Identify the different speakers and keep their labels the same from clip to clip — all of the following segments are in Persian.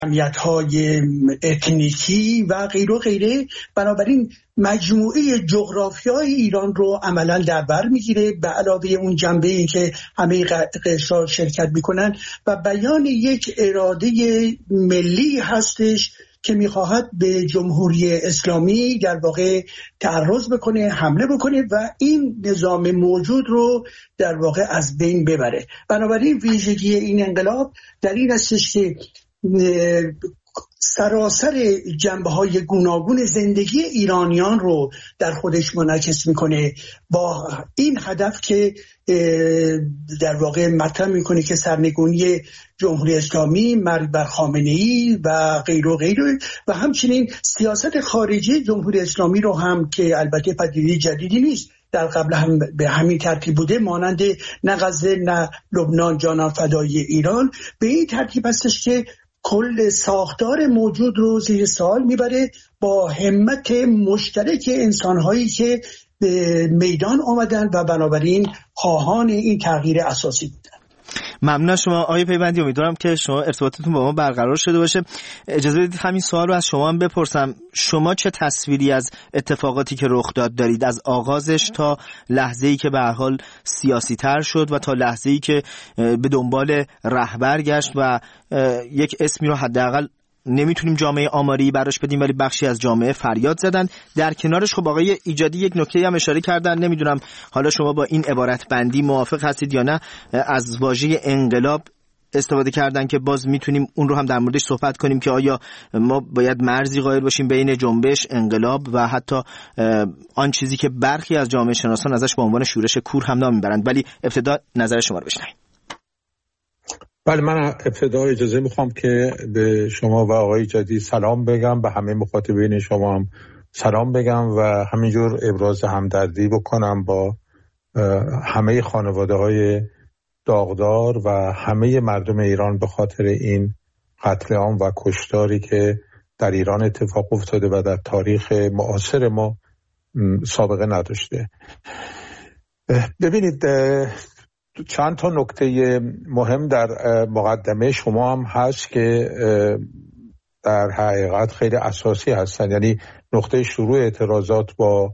Speaker 1: جمعیت‌های اتنیکی و غیره و غیره. بنابراین مجموعه جغرافیای ایران رو عملا در بر میگیره، به علاوه اون جنبه‌ای که همه قشرها شرکت میکنن و بیان یک اراده ملی هستش که میخواهد به جمهوری اسلامی در واقع تعرض بکنه، حمله بکنه و این نظام موجود رو در واقع از بین ببره. بنابراین ویژگی این انقلاب در این هستش که سراسر جنبه‌های گوناگون زندگی ایرانیان رو در خودش منعکس میکنه، با این هدف که در واقع مطرح میکنه که سرنگونی جمهوری اسلامی، مرگ بر خامنه‌ای و غیره و غیره، و همچنین سیاست خارجی جمهوری اسلامی رو هم که البته پدیده جدیدی نیست، در قبل هم به همین ترتیب بوده، مانند نه غزه نه لبنان جانان فدای ایران، به این ترتیب هستش که کل ساختار موجود رو زیر سوال میبره با همت مشترک انسانهایی که به میدان آمدن و بنابراین خواهان این تغییر اساسی بودن.
Speaker 2: ممنون از شما آقای پیوندی. امیدوارم که شما ارتباطتون با ما برقرار شده باشه. اجازه بدید همین سوال رو از شما هم بپرسم. شما چه تصویری از اتفاقاتی که رخ داد دارید، از آغازش تا لحظه‌ای که به هر حال سیاسی تر شد و تا لحظه‌ای که به دنبال رهبر گشت و یک اسمی رو حداقل نمیتونیم جامعه آماری براش بدیم ولی بخشی از جامعه فریاد زدن. در کنارش خب آقای ایجادی یک نکته هم اشاره کردن، نمیدونم حالا شما با این عبارت بندی موافق هستید یا نه، از واژه انقلاب استفاده کردن که باز میتونیم اون رو هم در موردش صحبت کنیم که آیا ما باید مرزی قائل باشیم بین جنبش، انقلاب و حتی آن چیزی که برخی از جامعه شناسان ازش به عنوان شورش کور هم نام میبرند. ولی ابتدا نظر شما رو بشنویم.
Speaker 3: بله، من ابتدا اجازه میخوام که به شما و آقای جدی سلام بگم، به همه مخاطبین شما هم سلام بگم و همینجور ابراز همدردی بکنم با همه خانواده های داغدار و همه مردم ایران به خاطر این قتل عام و کشتاری که در ایران اتفاق افتاده و در تاریخ معاصر ما سابقه نداشته. ببینید، چند تا نکته مهم در مقدمه شما هم هست که در حقیقت خیلی اساسی هستن. یعنی نقطه شروع اعتراضات با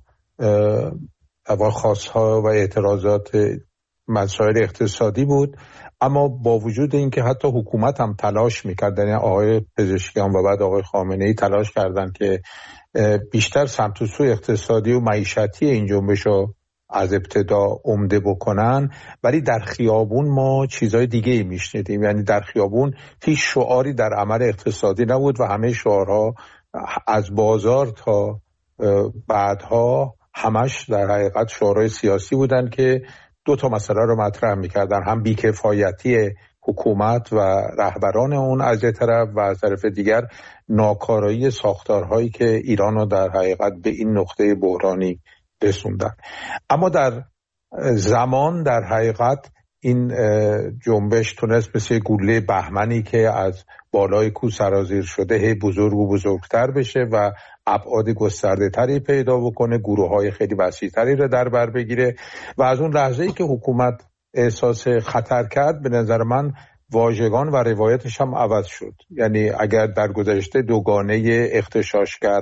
Speaker 3: خواستها و اعتراضات مسائل اقتصادی بود، اما با وجود اینکه حتی حکومت هم تلاش میکرد، یعنی آقای پزشکیان و بعد آقای خامنه‌ای تلاش کردن که بیشتر سمت و سوی اقتصادی و معیشتی این جنبش رو از ابتدا عمده بکنن، ولی در خیابون ما چیزای دیگه میشنیدیم. یعنی در خیابون هیچ شعاری در عمل اقتصادی نبود و همه شعارها از بازار تا بعدها همش در حقیقت شعارهای سیاسی بودن که دو تا مسئله رو مطرح میکردن، هم بیکفایتی حکومت و رهبران اون از یک طرف و از طرف دیگر ناکارایی ساختارهایی که ایران رو در حقیقت به این نقطه بحرانی رسوندن. اما در زمان در حقیقت این جنبش تونست مثل گوله بهمنی که از بالای کوه سرازیر شده بزرگ و بزرگتر بشه و ابعاد گسترده تری پیدا بکنه، گروه های خیلی وسیع تری رو در بر بگیره و از اون لحظه‌ای که حکومت احساس خطر کرد، به نظر من واژگان و روایتش هم عوض شد. یعنی اگر در گذشته دوگانه اغتشاشگر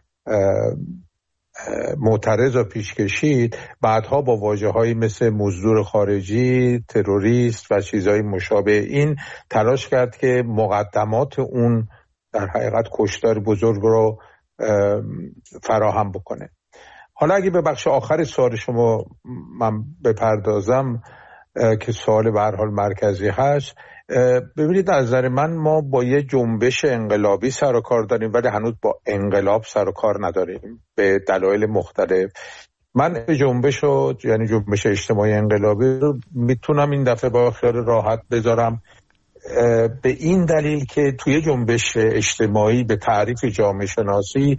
Speaker 3: معترض و پیش کشید، بعدها با واژه‌هایی مثل مزدور خارجی، تروریست و چیزهای مشابه این تلاش کرد که مقدمات اون در حقیقت کشتار بزرگ رو فراهم بکنه. حالا اگه به بخش آخر سوال شما من بپردازم که سوال به هر حال مرکزی هست، ببینید از نظر من ما با یه جنبش انقلابی سر و کار داریم ولی هنوز با انقلاب سر و کار نداریم به دلایل مختلف. من جنبش رو، یعنی جنبش اجتماعی انقلابی رو میتونم این دفعه با خیال راحت بذارم به این دلیل که توی جنبش اجتماعی به تعریف جامعه شناسی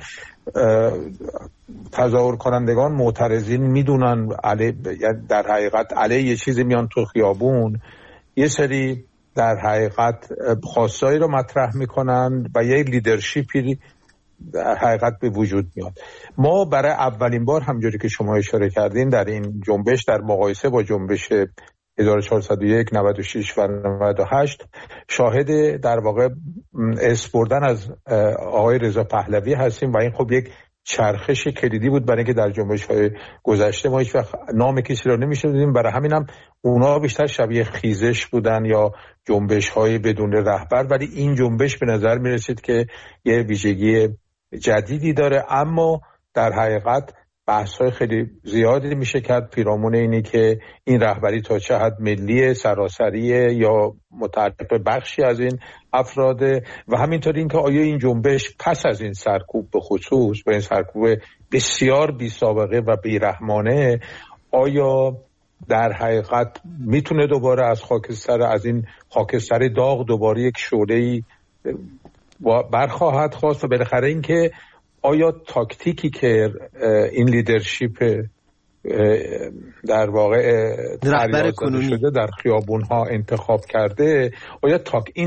Speaker 3: تظاهر کنندگان معترضین میدونن در حقیقت علیه یه چیزی میان تو خیابون، یه سری در حقیقت خواستایی رو مطرح میکنن و یک لیدرشیپی در حقیقت به وجود میاد. ما برای اولین بار همجوری که شما اشاره کردین در این جنبش در مقایسه با جنبش 1401 96 و 98 شاهد در واقع اسپردن از آقای رضا پهلوی هستیم و این خب یک چرخش کلیدی بود برای اینکه در جنبش‌های گذشته ما هیچ وقت نام کسی رو نمی‌شنیدیم. برای همینم اونا بیشتر شبیه خیزش بودن یا جنبش‌های بدون رهبر، ولی این جنبش به نظر می‌رسید که یه ویژگی جدیدی داره. اما در حقیقت بحث‌های خیلی زیادی میشه کرد پیرامون اینی که این رهبری تا چه حد ملی سراسریه یا متعلق به بخشی از این افراده و همینطور اینکه آیا این جنبش پس از این سرکوب به خصوص و این سرکوب بسیار بی سابقه و بیرحمانه آیا در حقیقت میتونه دوباره از این خاکستر داغ دوباره یک شعله‌ای برخواهد خواست و بالاخره اینکه آیا تاکتیکی که این لیدرشپ در واقع
Speaker 2: رهبر کنونی
Speaker 3: شده در خیابون‌ها انتخاب کرده آیا این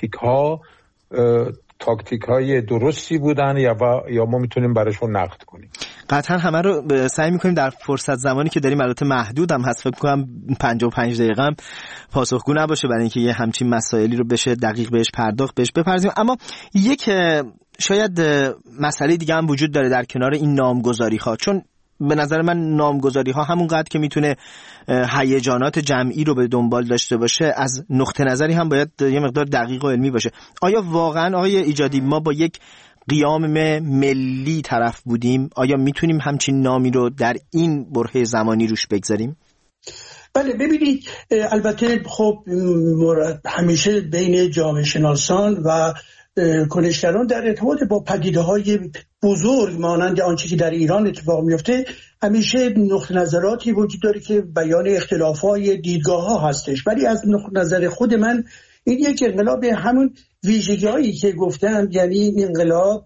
Speaker 3: تاکتیک‌های درستی بودن یا ما میتونیم براشون نقد کنیم؟
Speaker 2: قطعا همه رو سعی میکنیم در فرصت زمانی که داریم، البته محدود هم هست، فکر کنم 55 دقیقه هم پاسخگو نباشه برای اینکه یه همچین مسائلی رو بشه دقیق بهش بپردازیم. اما یک شاید مسئله دیگه هم وجود داره در کنار این نامگذاری ها، چون به نظر من نامگذاری ها همونقدر که میتونه هیجانات جمعی رو به دنبال داشته باشه، از نقطه نظری هم باید یه مقدار دقیق و علمی باشه. آیا واقعا آقای ایجادی ما با یک قیام ملی طرف بودیم؟ آیا میتونیم همچین نامی رو در این برهه زمانی روش بگذاریم؟
Speaker 1: بله، ببینید البته خب همیشه بین جامعه شناسان و کنشگران در ارتباط با پدیده‌های بزرگ مانند آنچه که در ایران اتفاق میفته همیشه نقطه نظراتی وجود داره که بیان اختلاف‌های دیدگاه‌ها هستش، ولی از نقطه نظر خود من این یک انقلاب همون ویژگی‌هایی که گفتم، یعنی این انقلاب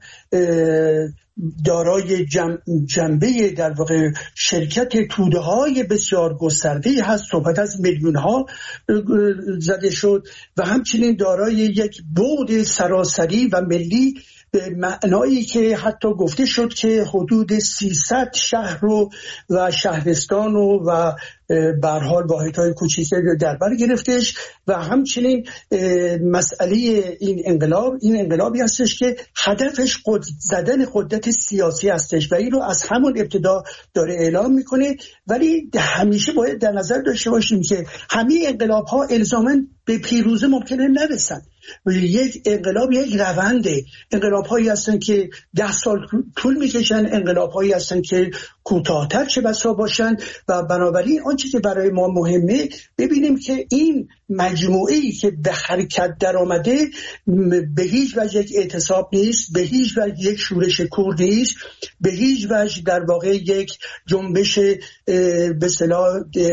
Speaker 1: دارای جنبه در واقع شرکت توده‌های بسیار گسترده‌ای هست، صحبت از میلیون‌ها زده شد و همچنین دارای یک بعد سراسری و ملی به معنایی که حتی گفته شد که حدود 300 شهر و شهرستان و به هر حال واحدهای کوچیک در بر گرفتش و همچنین مسئله این انقلابی هستش که هدفش زدن قدرت سیاسی هستش و این رو از همون ابتدا داره اعلام میکنه. ولی همیشه باید در نظر داشته باشیم که همه انقلاب‌ها الزاماً به پیروزی ممکنه نرسن. یک انقلاب یک رونده، انقلاب‌هایی هستن که 10 سال طول میکشن، انقلاب‌هایی هستن که کوتاه‌تر چه بسا باشن و بنابراین آنچه که برای ما مهمه ببینیم که این مجموعه‌ای که به حرکت در آمده به هیچ وجه یک اعتصاب نیست، به هیچ وجه یک شورش کور نیست، به هیچ وجه در واقع یک جنبش به اصطلاح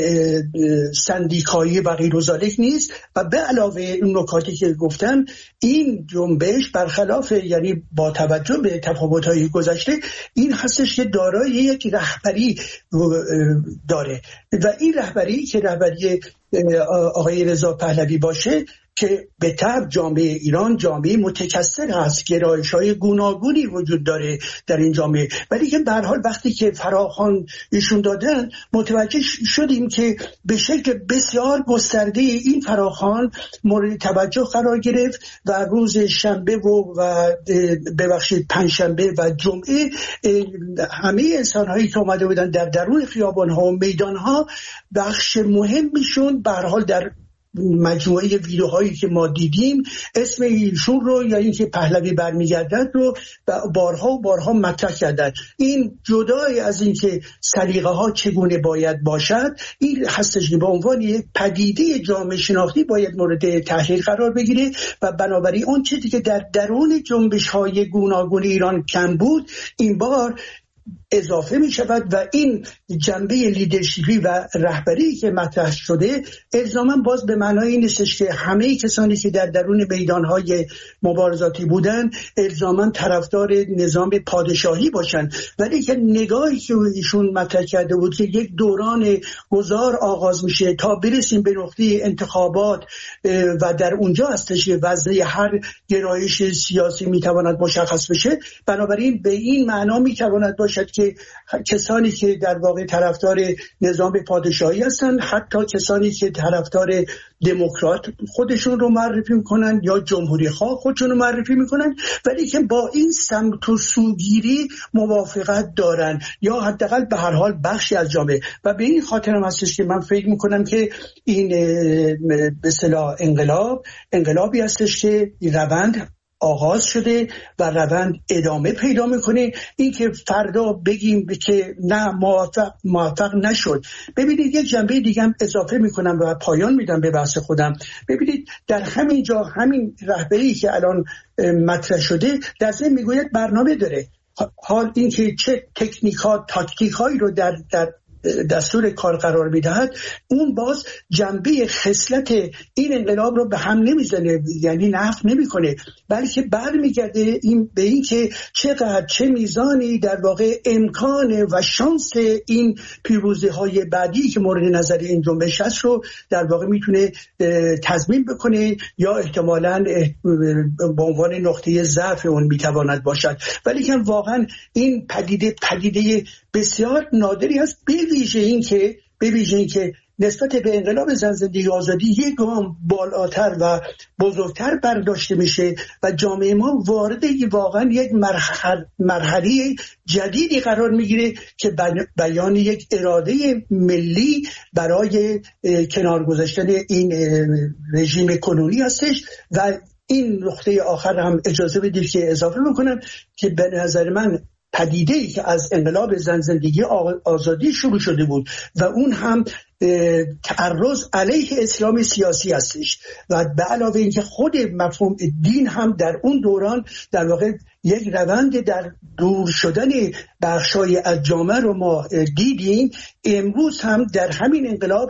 Speaker 1: سندیکایی و غیر و ذالک نیست. و به علاوه این نکاتی که گفتم، این جنبش برخلاف یعنی با توجه به تفاوت‌های گذشته این هستش که دارای یک رهبری داره و این رهبری که رهبری آقای رضا پهلوی باشه که به طبع جامعه ایران جامعه متکثر هست، گرایش‌های گوناگونی وجود داره در این جامعه، ولی که به هر حال وقتی که فراخوان ایشون دادن متوجه شدیم که به شکل بسیار گسترده این فراخوان مورد توجه قرار گرفت و روز شنبه و ببخشید پنجشنبه و جمعه همه انسان‌هایی که اومده بودن در درون خیابان‌ها و میدان‌ها بخش مهمیشون به هر حال در مجموعه ویدیوهایی که ما دیدیم اسم ایشون رو یا اینکه پهلوی برمیگردد رو بارها مطرح کردن. این جدای از اینکه سلیقه ها چگونه باید باشد، این هستش که به عنوان یک پدیده جامعه شناختی باید مورد تحلیل قرار بگیره و بنابراین اون چیزی که در درون جنبش های گوناگون ایران کم بود این بار اضافه می شود و این جنبه لیدرشپی و رهبری که مطرح شده الزاما باز به معنای این نیستش که همه کسانی که در درون میدانهای مبارزاتی بودن الزاما طرفدار نظام پادشاهی باشن، ولی که نگاهی که ایشون مطرح کرده بود که یک دوران گذار آغاز میشه تا برسیم به نقطه انتخابات و در اونجا هستش که وزنه هر گرایش سیاسی میتواند مشخص بشه، بنابراین به این معنا میتواند باشد که کسانی که در واقع طرفدار نظام پادشاهی هستن، حتی کسانی که طرفدار دموکرات خودشون رو معرفی میکنن یا جمهوری خواه خودشون رو معرفی میکنن، ولی که با این سمت و سوگیری موافقت دارن یا حداقل به هر حال بخشی از جامعه. و به این خاطر هم هستش که من فکر میکنم که این به اصطلاح انقلابی هستش که این روند آغاز شده و روند ادامه پیدا میکنه. این که فردا بگیم که نه موفق نشد. ببینید یک جنبه دیگه هم اضافه میکنم و پایان میدم به بحث خودم. ببینید در همین جا همین رهبری که الان مطرح شده در ضمن میگوید برنامه داره. حال این که چه تاکتیکایی رو در دستور کار قرار میدهد، اون باز جنبه خصلت این انقلاب رو به هم نمیزنه، یعنی نفی نمیکنه، بلکه برمیگرده به این که چه میزانی در واقع امکان و شانس این پیروزی های بعدی که مورد نظر این جنبش هست رو در واقع میتونه تضمین بکنه یا احتمالاً به عنوان نقطه ضعف اون میتواند باشد. ولی که واقعا این پدیده بسیار نادری است، به ویژه این که نسبت به انقلاب زن زندگی آزادی یک گام بالاتر و بزرگتر برداشته میشه و جامعه ما وارد واقعا یک مرحله جدیدی قرار میگیره که بیان یک اراده ملی برای کنار گذاشتن این رژیم کنونی هستش. و این نقطه آخر هم اجازه بدید که اضافه بکنم که به نظر من پدیده‌ای که از انقلاب زن زندگی آزادی شروع شده بود و اون هم تعرض علیه اسلام سیاسی هستش و به علاوه اینکه خود مفهوم دین هم در اون دوران در واقع یک روند در دور شدن بخشای از جامعه رو ما دیدیم. امروز هم در همین انقلاب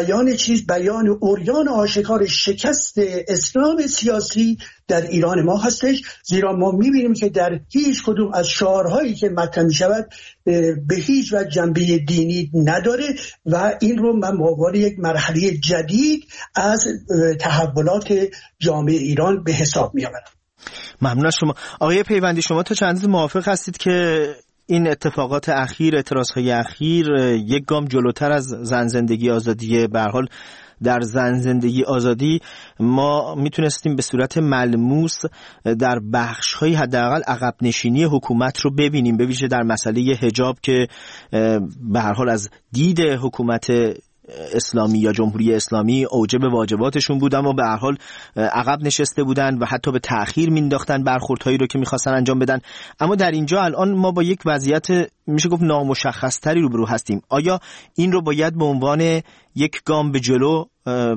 Speaker 1: بیان عریان آشکار شکست اسلام سیاسی در ایران ما هستش، زیرا ما می‌بینیم که در هیچ کدوم از شعارهایی که مطرح می‌شود به هیچ وجه جنبه دینی نداره و این رو من به عنوان یک مرحله جدید از تحولات جامعه ایران به حساب می‌آورم.
Speaker 2: ممنون از شما آقای پیوندی. شما تا چند موافق هستید که این اتفاقات اخیر، اعتراضهای اخیر یک گام جلوتر از زن زندگی آزادی؟ به هر حال در زن زندگی آزادی ما میتونستیم به صورت ملموس در بخش‌های حداقل عقب نشینی حکومت رو ببینیم، به ویژه در مسئله حجاب که به هر حال از دید حکومت اسلامی یا جمهوری اسلامی اوجب واجباتشون بود، اما به هر حال عقب نشسته بودن و حتی به تأخیر مینداختن برخوردهایی رو که میخواستن انجام بدن. اما در اینجا الان ما با یک وضعیت میشه گفت نامشخصتری روبرو هستیم. آیا این رو باید به عنوان یک گام به جلو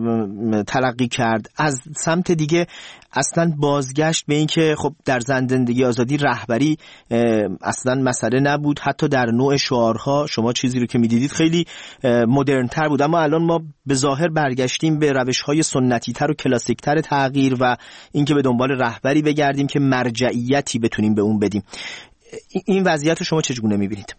Speaker 2: تلقی کرد؟ از سمت دیگه اصلا بازگشت به این که خب در زن زندگی آزادی رهبری اصلا مسئله نبود، حتی در نوع شعارها شما چیزی رو که میدیدید خیلی مدرن‌تر بود، اما الان ما به ظاهر برگشتیم به روش‌های سنتی‌تر و کلاسیک‌تر تغییر و اینکه به دنبال رهبری بگردیم که مرجعیتی بتونیم به اون بدیم. این وضعیت رو شما چگونه می‌بینید؟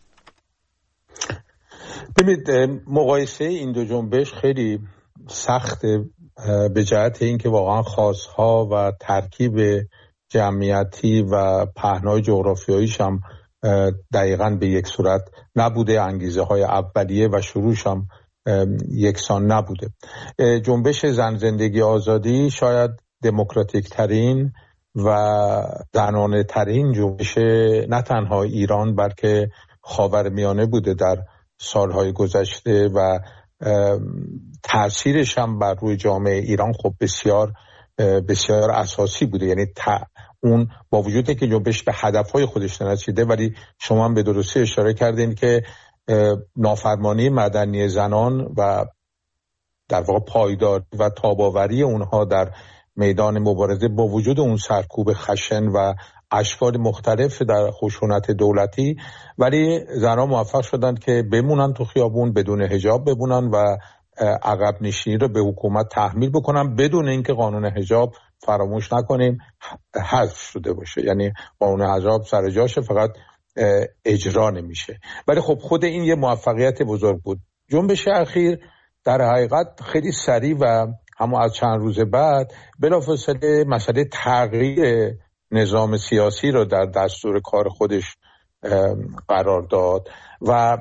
Speaker 3: ببینید مقایسه این دو جنبش خیلی سخته به جهت اینکه واقعا خاصها و ترکیب جمعیتی و پهنای جغرافیاییش هم دقیقاً به یک صورت نبوده، انگیزه های اولیه و شروعش هم یکسان نبوده. جنبش زن زندگی آزادی شاید دموکراتیک ترین و زنانه ترین جنبش نه تنها ایران بلکه خاورمیانه بوده در سالهای گذشته و تأثیرش هم بر روی جامعه ایران خب بسیار بسیار اساسی بوده. یعنی اون با وجودی که جنبش به هدفهای خودش نرسیده، ولی شما هم به درستی اشاره کردین که نافرمانی مدنی زنان و در واقع پایدار و تاباوری اونها در میدان مبارزه با وجود اون سرکوب خشن و اشکال مختلف در خشونت دولتی، ولی زنها موفق شدن که بمونن تو خیابون، بدون حجاب بمونن و عقب نشینی رو به حکومت تحمیل بکنن بدون اینکه قانون حجاب، فراموش نکنیم، حذف شده باشه. یعنی قانون حجاب سر جاشه، فقط اجرا نمیشه. ولی خب خود این یه موفقیت بزرگ بود. جنبش اخیر در حقیقت خیلی سریع و همون از چند روز بعد بلافاصله مسئله تغییر نظام سیاسی رو در دستور کار خودش قرار داد و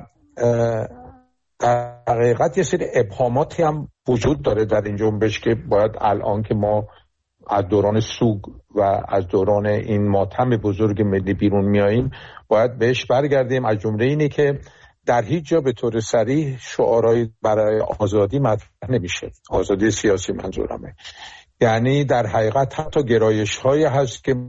Speaker 3: در حقیقت یه سری ابهاماتی هم وجود داره در این جنبش که باید الان که ما از دوران سوگ و از دوران این ماتم بزرگ ملی بیرون میاییم باید بهش برگردیم. از جمله اینه که در هیچ جا به طور صریح شعارهای برای آزادی مطرح نمیشه، آزادی سیاسی منظورمه. یعنی در حقیقت حتی گرایش هایی هست که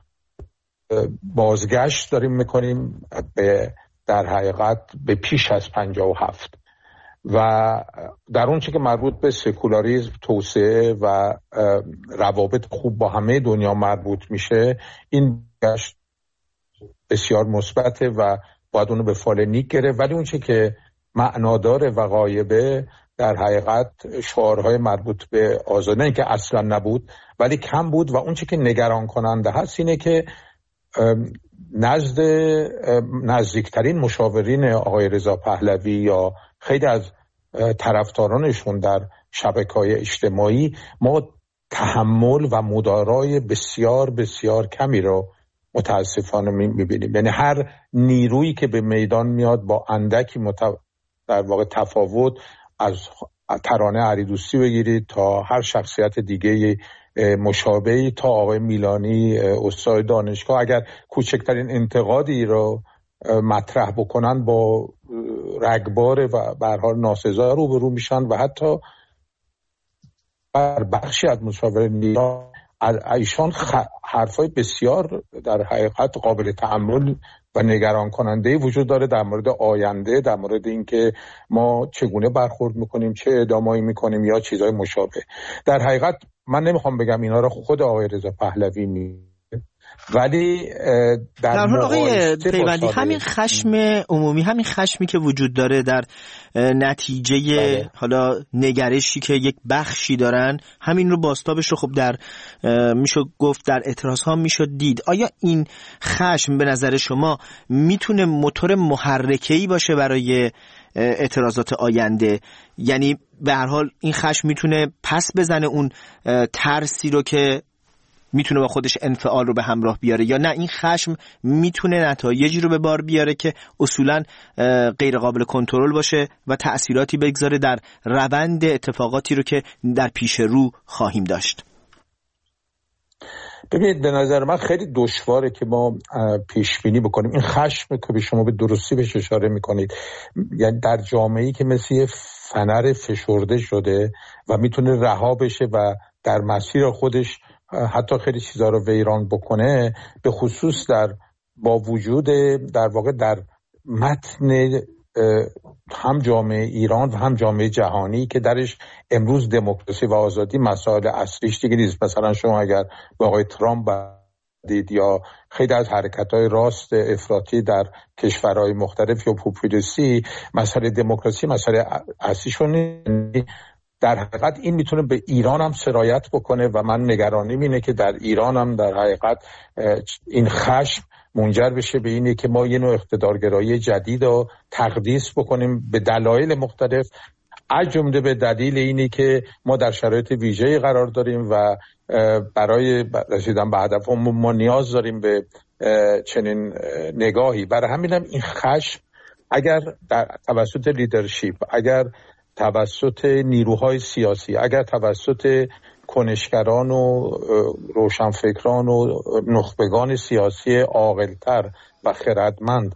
Speaker 3: بازگشت داریم میکنیم به در حقیقت به پیش از 57 و در اون چه که مربوط به سکولاریسم، توسعه و روابط خوب با همه دنیا مربوط میشه، این گشت بسیار مثبته و باید اونو به فال نیک گرفت. ولی اون چه که معناداره و غایبه در حقیقت شعارهای مربوط به آزادی، نه که اصلا نبود ولی کم بود. و اون چه که نگران کننده هست اینه که نزدیکترین مشاورین آقای رضا پهلوی یا خیلی از طرفدارانشون در شبکه‌های اجتماعی ما تحمل و مدارای بسیار بسیار کمی رو متاسفانه می‌بینیم. یعنی هر نیرویی که به میدان میاد با اندکی در واقع تفاوت، از ترانه علیدوستی بگیرید تا هر شخصیت دیگه مشابهی تا آقای میلانی استاد دانشگاه، اگر کوچکترین انتقادی رو مطرح بکنن با رگبار و به هر حال ناسزا روبرو میشن و حتی بر بخشی از مشاورین ایشان حرفای بسیار در حقیقت قابل تأمل و نگران کننده وجود داره در مورد آینده، در مورد اینکه ما چگونه برخورد میکنیم، چه اقدامایی میکنیم یا چیزهای مشابه. در حقیقت من نمیخوام بگم اینا رو خود آقای رضا پهلوی ولی در
Speaker 2: حال آقای پیوندی همین خشم عمومی، همین خشمی که وجود داره در نتیجه حالا نگرشی که یک بخشی دارن، همین رو بازتابش رو خب در میشه گفت در اعتراض ها میشه دید. آیا این خشم به نظر شما میتونه موتور محرکه‌ای باشه برای اعتراضات آینده؟ یعنی به هر حال این خشم میتونه پس بزنه اون ترسی رو که میتونه با خودش انفعال رو به همراه بیاره، یا نه این خشم میتونه نتایجی رو به بار بیاره که اصولاً غیر قابل کنترل باشه و تأثیراتی بگذاره در روند اتفاقاتی رو که در پیش رو خواهیم داشت؟
Speaker 3: ببینید، به نظر من خیلی دشواره که ما پیش بینی بکنیم. این خشم که به شما به درستی بهش اشاره میکنید، یعنی در جامعه‌ای که مثل یه فنر فشرده شده و میتونه رها بشه و در مسیر خودش حتی خیلی چیزا رو ویران بکنه، به خصوص با وجود در واقع در متن هم جامعه ایران و هم جامعه جهانی که درش امروز دموکراسی و آزادی مسائل اصلیش دیگه نیست. مثلا شما اگر با آقای ترامپ دید یا خیلی از حرکت‌های راست افراطی در کشورهای مختلف یا پوپولیستی، مسئله دموکراسی مسئله اصلیشون در حقیقت این میتونه به ایران هم سرایت بکنه و من نگرانیم اینه که در ایران هم در حقیقت این خشم منجر بشه به اینه که ما یه نوع اقتدارگرایی جدید رو تقدیس بکنیم به دلایل مختلف، از جمله به دلیل اینی که ما در شرایط ویژه‌ای قرار داریم و برای رسیدن به هدفمون ما نیاز داریم به چنین نگاهی. برای همینم این خشم اگر در توسط لیدرشپ، اگر توسط نیروهای سیاسی، اگر توسط کنشگران و روشنفکران و نخبگان سیاسی عاقل‌تر و خردمند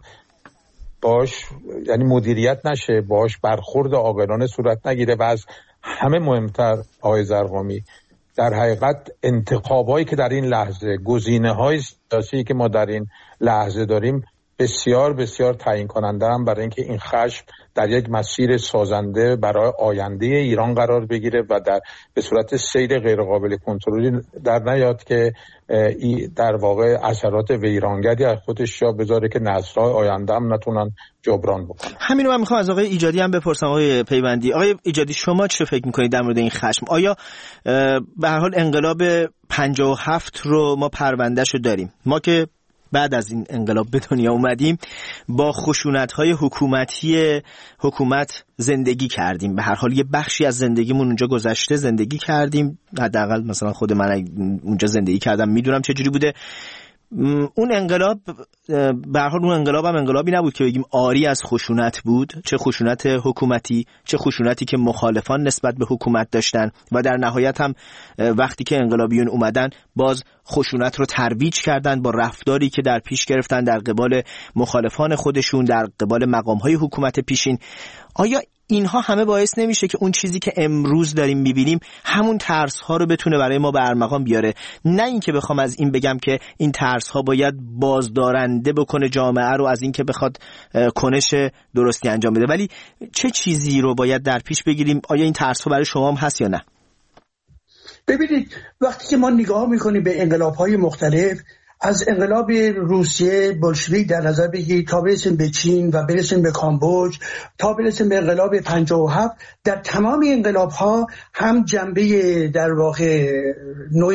Speaker 3: باش، یعنی مدیریت نشه، باش برخورد عاقلانه صورت نگیره و از همه مهمتر آقای زرقامی در حقیقت انتخابایی که در این لحظه، گزینه‌های سیاسی که ما در این لحظه داریم بسیار بسیار تعیین کننده هم برای اینکه این خشم در یک مسیر سازنده برای آینده ایران قرار بگیره و به صورت سیر غیر قابل کنترلی در نیاد که در واقع اثرات ویرانگری از خودش جا بذاره که نسل‌های آینده هم نتونن جبران بکنن.
Speaker 2: همینو من میخوام از آقای ایجادی هم بپرسم. آقای پیوندی، آقای ایجادی، شما چه فکر میکنید در مورد این خشم؟ آیا به هر حال انقلاب 57 رو ما پروندهشو داریم؟ ما که بعد از این انقلاب به دنیا اومدیم با خشونت‌های حکومت زندگی کردیم. به هر حال یه بخشی از زندگیمون اونجا گذشته، زندگی کردیم. حداقل مثلا خود من اونجا زندگی کردم، میدونم چجوری بوده. اون انقلاب به هر حال اون انقلاب هم انقلابی نبود که بگیم عاری از خشونت بود، چه خشونت حکومتی چه خشونتی که مخالفان نسبت به حکومت داشتن و در نهایت هم وقتی که انقلابیون اومدن باز خشونت رو ترویج کردن با رفتاری که در پیش گرفتن در قبال مخالفان خودشون، در قبال مقام‌های حکومت پیشین. آیا اینها همه باعث نمیشه که اون چیزی که امروز داریم میبینیم همون ترس‌ها رو بتونه برای ما به ارمغان بیاره؟ نه اینکه بخوام از این بگم که این ترس‌ها باید بازدارنده بکنه جامعه رو از اینکه بخواد کنش درستی انجام بده، ولی چه چیزی رو باید در پیش بگیریم؟ آیا این ترس‌ها برای شما هم هست یا نه؟
Speaker 1: ببینید، وقتی که ما نگاه میکنیم به انقلاب‌های مختلف، از انقلاب روسیه بولشویک در نظر بگیرید تا برسیم به چین و برسیم به کامبوج تا برسیم به انقلاب 57، در تمام انقلاب‌ها هم جنبه در واقع نوع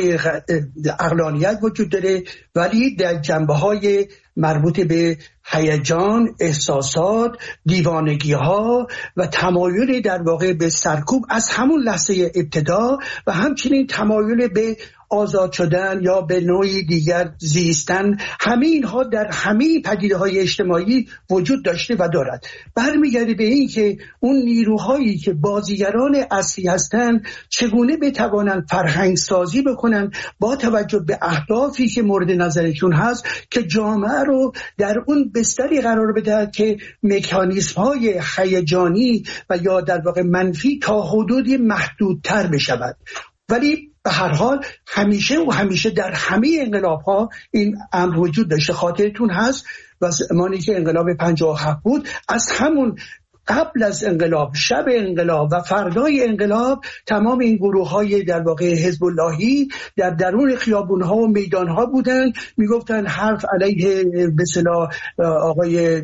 Speaker 1: عقلانیت وجود داره، ولی در جنبه‌های مربوط به هیجان، احساسات، دیوانگی‌ها و تمایل در واقع به سرکوب از همون لحظه ابتدا و همچنین تمایل به آزاد شدن یا به نوعی دیگر زیستن، همه اینها در همه پدیده‌های اجتماعی وجود داشته و دارد. برمیگرده به این که اون نیروهایی که بازیگران اصلی هستند چگونه بتوانند فرهنگ سازی بکنن با توجه به اهدافی که مورد نظرشون هست که جامعه رو در اون بستری قرار بدهد که مکانیزم‌های هیجانی و یا در واقع منفی تا حدودی محدودتر بشود. ولی به هر حال همیشه در همه انقلاب‌ها این امر وجود داشته. خاطرتون هست و زمانی که انقلاب 57 بود، از همون قبل از انقلاب، شب انقلاب و فردای انقلاب، تمام این گروه‌های در واقع حزب اللهی در درون خیابون‌ها و میدان‌ها بودن، میگفتن حرف علیه به اصطلاح آقای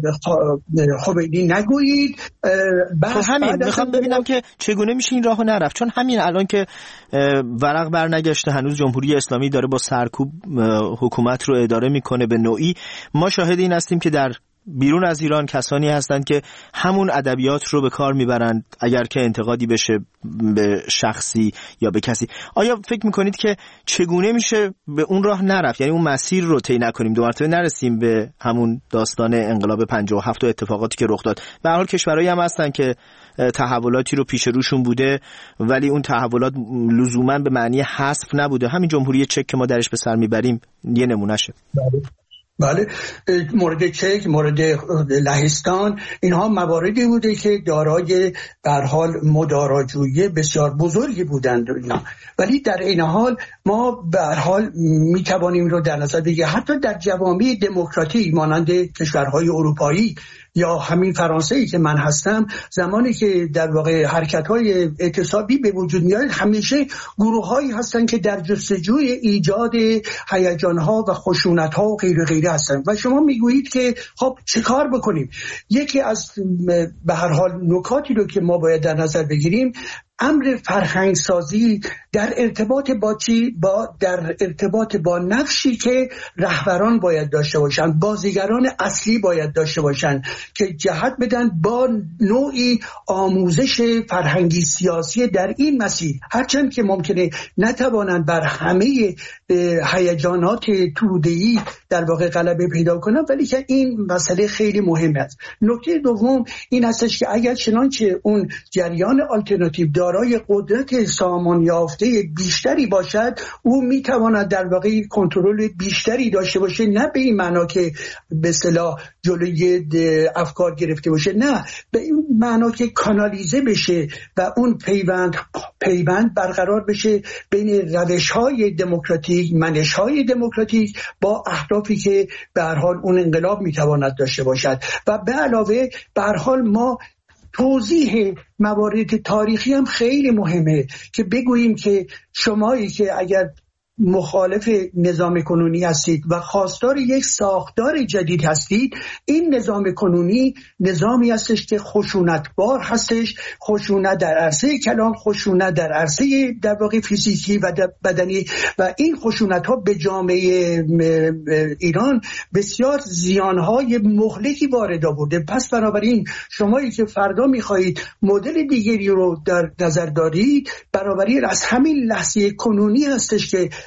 Speaker 1: خمینی نگویید.
Speaker 2: خب همین میخوام ببینم که چگونه میشه این راهو نرفت، چون همین الان که ورق برنگشته هنوز جمهوری اسلامی داره با سرکوب حکومت رو اداره میکنه به نوعی، ما شاهد این هستیم که در بیرون از ایران کسانی هستند که همون ادبیات رو به کار میبرند اگر که انتقادی بشه به شخصی یا به کسی. آیا فکر میکنید که چگونه میشه به اون راه نرفت، یعنی اون مسیر رو طی نکنیم، دو مرتبه نرسیم به همون داستان انقلاب 57 و اتفاقاتی که رخ داد؟ به هر حال کشورهایی هم هستن که تحولاتی رو پیش روشون بوده ولی اون تحولات لزوما به معنی حذف نبوده. همین جمهوری چک که ما درش به سر میبریم یه نمونهشه.
Speaker 1: بله، مورد چک، مورد لهستان، اینها مواردی بوده که دارای به هر حال مداراجویی بسیار بزرگی بودند اینا. ولی در این حال ما به هر حال میتوانیم رو در نظر بگیریم حتی در جوامع دموکراتیک مانند کشورهای اروپایی یا همین فرانسه‌ای که من هستم، زمانی که در واقع حرکت‌های اعتصابی به وجود میاد، همیشه گروه‌هایی هستن که در جستجوی ایجاد هیجان‌ها و خشونت‌ها و غیره هستن و شما میگویید که خب چه کار بکنیم؟ یکی از به هر حال نکاتی رو که ما باید در نظر بگیریم، امر فرهنگ سازی در ارتباط با چی؟ در ارتباط با نقشی که رهبران باید داشته باشند، بازیگران اصلی باید داشته باشند که جهت بدن با نوعی آموزش فرهنگی سیاسی در این مسیر، هرچند که ممکنه نتوانند بر همه هیجانات توده‌ای در واقع غلبه پیدا کنند، ولی که این مسئله خیلی مهمه است. نکته دوم این هستش که اگر چنانچه اون جریان آلترناتیو دارای قدرت سامان یافته بیشتری باشد، او میتواند در واقع کنترل بیشتری داشته باشه، نه به این معنا که به اصطلاح جلوی افکار گرفته باشه، نه به این معنا که کانالیزه بشه و اون پیوند برقرار بشه بین روش‌های دموکراتیک، منش‌های دموکراتیک با اهدافی که به هر حال اون انقلاب میتواند داشته باشد. و به علاوه به هر حال ما توضیح موارد تاریخی هم خیلی مهمه که بگوییم که شمایی که اگر مخالف نظام کنونی هستید و خواستار یک ساختار جدید هستید، این نظام کنونی نظامی هستش که خشونتبار هستش، خشونت در عرصه کلام، خشونت در عرصه در واقع فیزیکی و بدنی، و این خشونت ها به جامعه ایران بسیار زیانهای مهلکی وارد آورده. پس بنابراین شمایی که فردا میخواهید مدل دیگری رو در نظر دارید، بنابراین از همین لحظه کنونی هستش که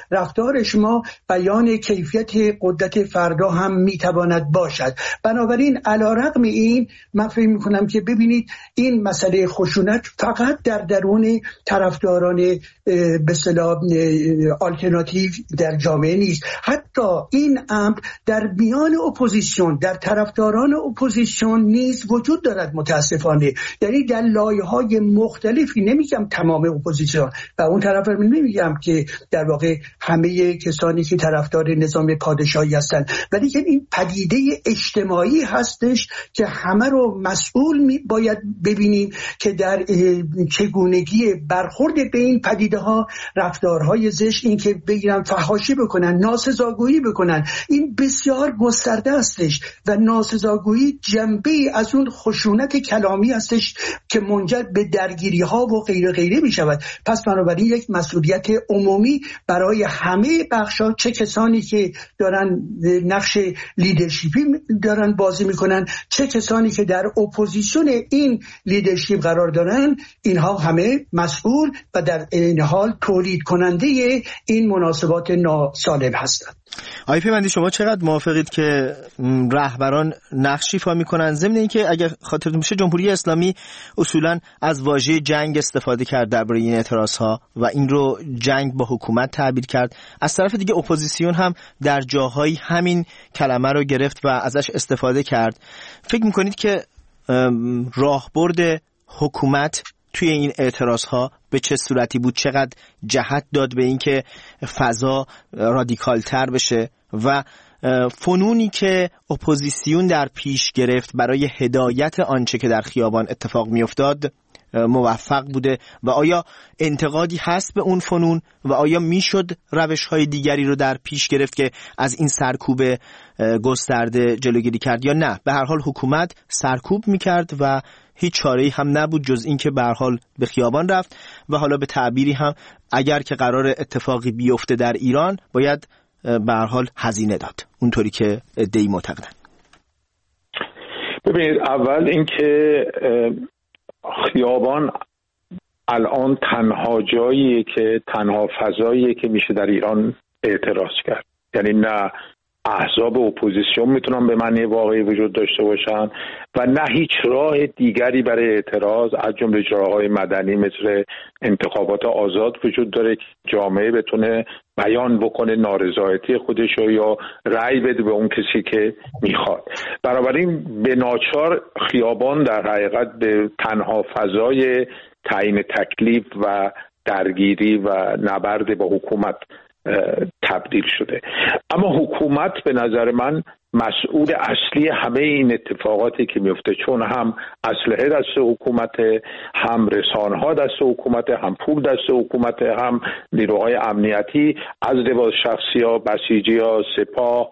Speaker 1: رفتار شما بیان کیفیت قدرت فردا هم میتواند باشد. بنابراین علیرغم این من فکر میکنم که ببینید این مسئله خشونت فقط در درون طرفداران به اصطلاح آلترناتیو در جامعه نیست، حتی این امر در میان اپوزیسیون، در طرفداران اپوزیسیون نیز وجود دارد متاسفانه. یعنی در لایه‌های مختلفی، نمیگم تمام اپوزیسیون و اون طرف نمیگم که در واقع همه کسانی که طرفدار نظام پادشاهی هستند، ولی که این پدیده اجتماعی هستش که همه رو مسئول باید ببینیم که در چگونگی برخورد به این پدیده ها رفتارهای زشت، این که بگیرن فحاشی بکنن، ناسزاگویی بکنن، این بسیار گسترده هستش و ناسزاگویی جنبه‌ای از اون خشونت کلامی هستش که منجر به درگیری ها و غیره می شود. پس بنابراین یک مسئولیت عمومی برای همه بخش‌ها، چه کسانی که دارن نقش لیدرشیپی دارن بازی میکنن، چه کسانی که در اپوزیسیون این لیدرشیپ قرار دارن، اینها همه مسئول و در این حال تولید کننده این مناسبات ناسالم هستند.
Speaker 2: آقای پیوندی، شما چقدر موافقید که رهبران نقش ایفا میکنن؟ ضمن اینکه اگر خاطرتون باشه جمهوری اسلامی اصولا از واژه جنگ استفاده کرد درباره این اعتراضها و این رو جنگ با حکومت تعبیر کرد. از طرف دیگه اپوزیسیون هم در جاهایی همین کلمه رو گرفت و ازش استفاده کرد. فکر میکنید که راهبرد حکومت توی این اعتراضها به چه صورتی بود؟ چقدر جهت داد به این که فضا رادیکالتر بشه و فنونی که اپوزیسیون در پیش گرفت برای هدایت آنچه که در خیابان اتفاق میافتاد موفق بوده و آیا انتقادی هست به اون فنون و آیا میشد روش‌های دیگری رو در پیش گرفت که از این سرکوب گسترده جلوگیری کرد یا نه؟ به هر حال حکومت سرکوب میکرد و هیچ چاره‌ای هم نبود جز این که به هر حال به خیابان رفت و حالا به تعبیری هم اگر که قرار اتفاقی بیفته در ایران باید به هر حال هزینه داد، اونطوری که ادعی معتقدن.
Speaker 3: ببینید، اول اینکه خیابان الان تنها جاییه که تنها فضاییه که میشه در ایران اعتراض کرد. یعنی نه احزاب اپوزیسیون میتونن به معنی واقعی وجود داشته باشن و نه هیچ راه دیگری برای اعتراض از جمله اجراهای مدنی مثل انتخابات آزاد وجود داره که جامعه بتونه بیان بکنه نارضایتی خودش یا رأی بده به اون کسی که میخواد. بنابراین به ناچار خیابان در حقیقت به تنها فضای تعیین تکلیف و درگیری و نبرد با حکومت تبدیل شده. اما حکومت به نظر من مسئول اصلی همه این اتفاقاتی که میفته، چون هم اسلحه دست حکومت، هم رسانه‌ها دست حکومت، هم پول دست حکومت، هم نیروهای امنیتی از لباس شخصی‌ها، بسیجی‌ها، سپاه،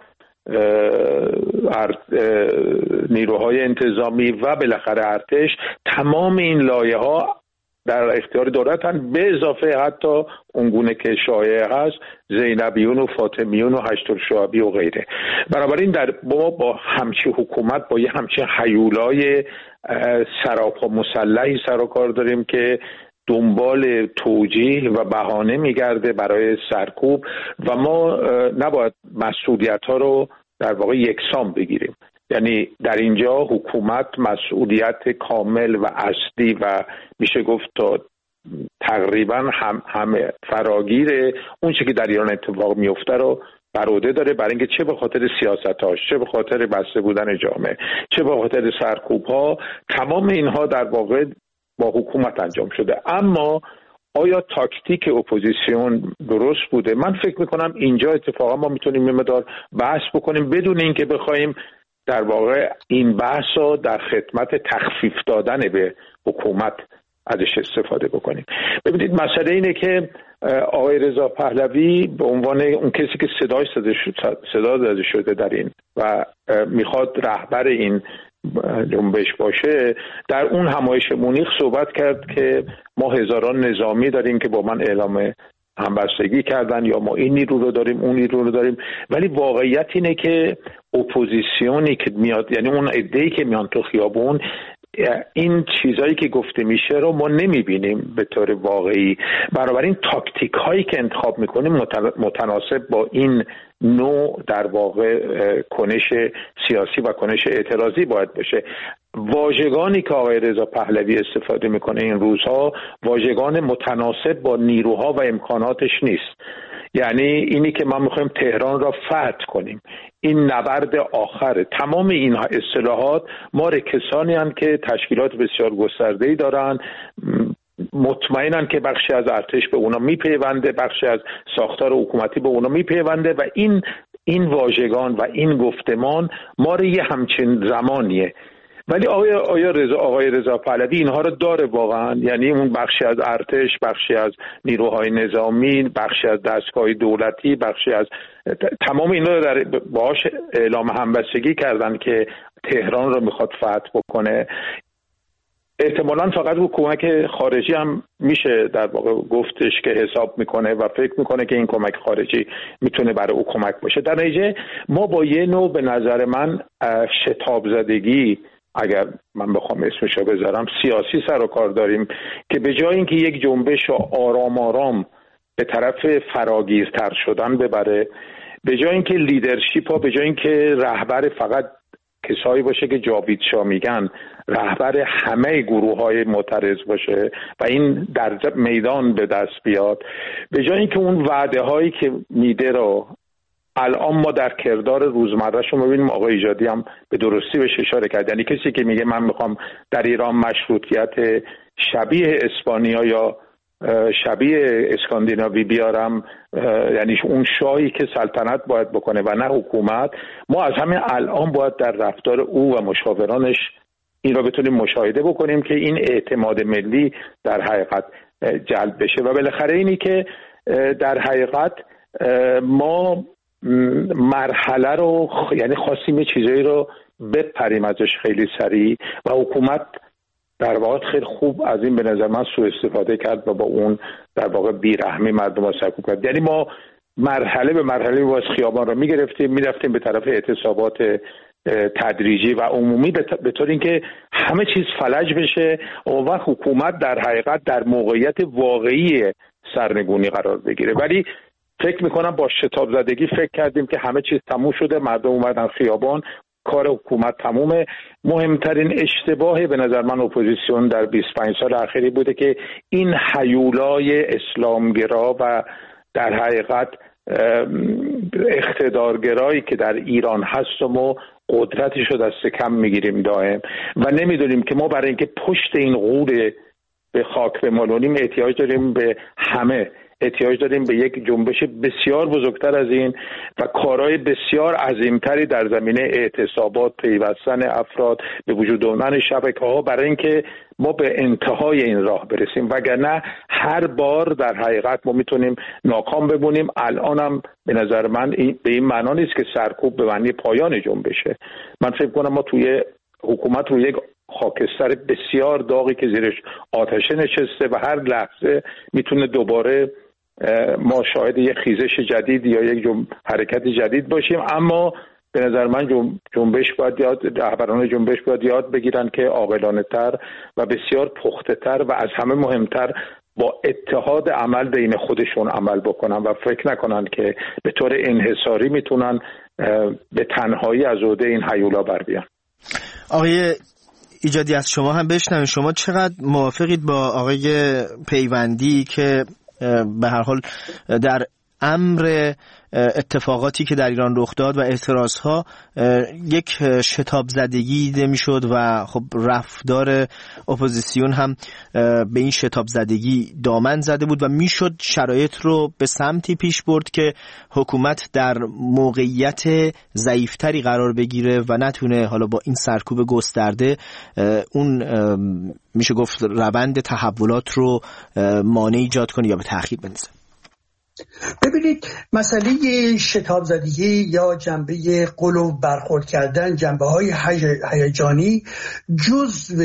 Speaker 3: نیروهای انتظامی و بالاخره ارتش، تمام این لایه‌ها در اختیار دولتن، به اضافه حتی اونگونه که شایعه هست زینبیون و فاطمیون و هشت‌الشعبی و غیره. بنابراین با همچی حکومت، با یه همچی هیولای سراپا مسلحی سر و کار داریم که دنبال توجیه و بهانه میگرده برای سرکوب و ما نباید مسئولیت‌ها رو در واقع یکسان بگیریم. یعنی در اینجا حکومت مسئولیت کامل و اصلی و میشه گفت تا تقریبا همه فراگیر اون چیزی که در ایران اتفاق میفته رو بر عهده داره، برای اینکه چه به خاطر سیاستاش، چه به خاطر بسته بودن جامعه، چه به خاطر سرکوب‌ها، تمام اینها در واقع با حکومت انجام شده. اما آیا تاکتیک اپوزیسیون درست بوده؟ من فکر میکنم اینجا اتفاقا ما میتونیم یه مقدار بحث بکنیم بدون اینکه بخوایم در واقع این بحث رو در خدمت تخفیف دادن به حکومت ازش استفاده بکنیم. ببینید، مسئله اینه که آقای رضا پهلوی به عنوان اون کسی که صدا داده شده در این و میخواد رهبر این جنبش باشه، در اون همایش مونیخ صحبت کرد که ما هزاران نظامی داریم که با من اعلام همبستگی کردن، یا ما این نیرو رو داریم اون نیرو رو داریم. ولی واقعیت اینه که اپوزیسیونی که میاد، یعنی اون عده‌ای که میان تو خیابون، این چیزایی که گفته میشه رو ما نمیبینیم به طور واقعی. بنابراین تاکتیک هایی که انتخاب میکنیم متناسب با این نوع در واقع کنش سیاسی و کنش اعتراضی باید باشه. واژگانی که آقای رضا پهلوی استفاده میکنه این روزها واژگان متناسب با نیروها و امکاناتش نیست. یعنی اینی که ما میخوایم تهران را فتح کنیم، این نبرد آخره. تمام این اصطلاحات ما کسانی هستند که تشکیلات بسیار گسترده‌ای دارن، مطمئنن که بخشی از ارتش به اونا میپیونده، بخشی از ساختار حکومتی به اونا میپیونده و این واژگان و این گفتمان ما رو یه همچین زمانیه. ولی آقای رضا پهلوی اینها رو داره واقعا، یعنی اون بخشی از ارتش، بخشی از نیروهای نظامی، بخشی از دستگاه دولتی، بخشی از تمام اینا رو باهاش اعلام همبستگی کردن که تهران رو میخواد فتح بکنه. احتمالاً فقط کمک خارجی هم میشه در واقع گفتش که حساب میکنه و فکر میکنه که این کمک خارجی میتونه برای او کمک باشه. در نتیجه ما با یه نوع به نظر من شتاب زدگی، اگر من بخوام اسمشو بذارم، سیاسی سر و کار داریم که به جای اینکه یک جنبش آرام آرام به طرف فراگیرتر شدن ببره، به جای اینکه لیدرشیپ ها، به جای اینکه رهبر فقط کسایی باشه که جاوید شاه میگن، رهبر همه گروه‌های معترض باشه و این در میدان به دست بیاد، به جای اینکه اون وعده هایی که میده رو الان ما در کردار روزمره شو می‌بینیم. آقای ایجادی هم به درستی بهش اشاره کرد، یعنی کسی که میگه من میخوام در ایران مشروطیت شبیه اسپانیا یا شبیه اسکاندیناوی بیارم، یعنی اون شاهی که سلطنت باید بکنه و نه حکومت، ما از همین الان باید در رفتار او و مشاورانش این را بتونیم مشاهده بکنیم که این اعتماد ملی در حقیقت جلب بشه. و بالاخره اینی که در حقیقت ما مرحله رو یعنی خواستیم یه چیزایی رو بپریم ازش خیلی سریع و حکومت در واقع خیلی خوب از این به نظر من سوء استفاده کرد و با اون در واقع بیرحمی مردم رو سرکوب کرد. یعنی ما مرحله به مرحله باز خیابان رو میگرفتیم، میرفتیم به طرف اعتصابات تدریجی و عمومی به طور اینکه همه چیز فلج بشه و حکومت در حقیقت در موقعیت واقعی سرنگونی قرار بگیره. ولی فکر میکنم با شتاب زدگی فکر کردیم که همه چیز تموم شده، مردم اومدن خیابان، کار حکومت تمومه. مهمترین اشتباه به نظر من اپوزیسیون در 25 سال اخیری بوده که این هیولای اسلامگرا و در حقیقت اقتدارگرایی که در ایران هست و ما قدرتش رو دست کم میگیریم دائم و نمیدونیم که ما برای اینکه پشت این غول به خاک بمالونیم احتیاج داریم به همه، احتیاج داریم به یک جنبش بسیار بزرگتر از این و کارهای بسیار عظیمتری در زمینه اعتصابات، پیوستن افراد، به وجود آمدن شبکه‌ها برای اینکه ما به انتهای این راه برسیم. وگرنه هر بار در حقیقت ما میتونیم ناکام بمونیم. الانم به نظر من به این معنا نیست که سرکوب به معنی پایان جنبشه. من فکر کنم ما توی حکومت روی یک خاکستر بسیار داغی که زیرش آتشه نشسته و هر لحظه میتونه دوباره ما شاهد یک خیزش جدید یا یک حرکت جدید باشیم. اما به نظر من جنبش باید رهبران جنبش باید یاد بگیرن که عاقلانه تر و بسیار پخته تر و از همه مهمتر با اتحاد عمل بین خودشون عمل بکنن و فکر نکنن که به طور انحصاری میتونن به تنهایی از عهده این هیولا بر بیان.
Speaker 2: آقای ایجادی از شما هم بشنویم، شما چقدر موافقید با آقای پیوندی که به هر حال در امر اتفاقاتی که در ایران رخ داد و اعتراضها یک شتاب زدگی دیده میشد و خب رفتار اپوزیسیون هم به این شتاب زدگی دامن زده بود و میشد شرایط رو به سمتی پیش برد که حکومت در موقعیت ضعیفتری قرار بگیره و نتونه حالا با این سرکوب گسترده اون میشه گفت روند تحولات رو مانع ایجاد کنه یا به تأخیر بندازه.
Speaker 1: ببینید مسئله شتاب زدگی یا جنبه قلوب برخورد کردن، جنبه های هیجانی جزو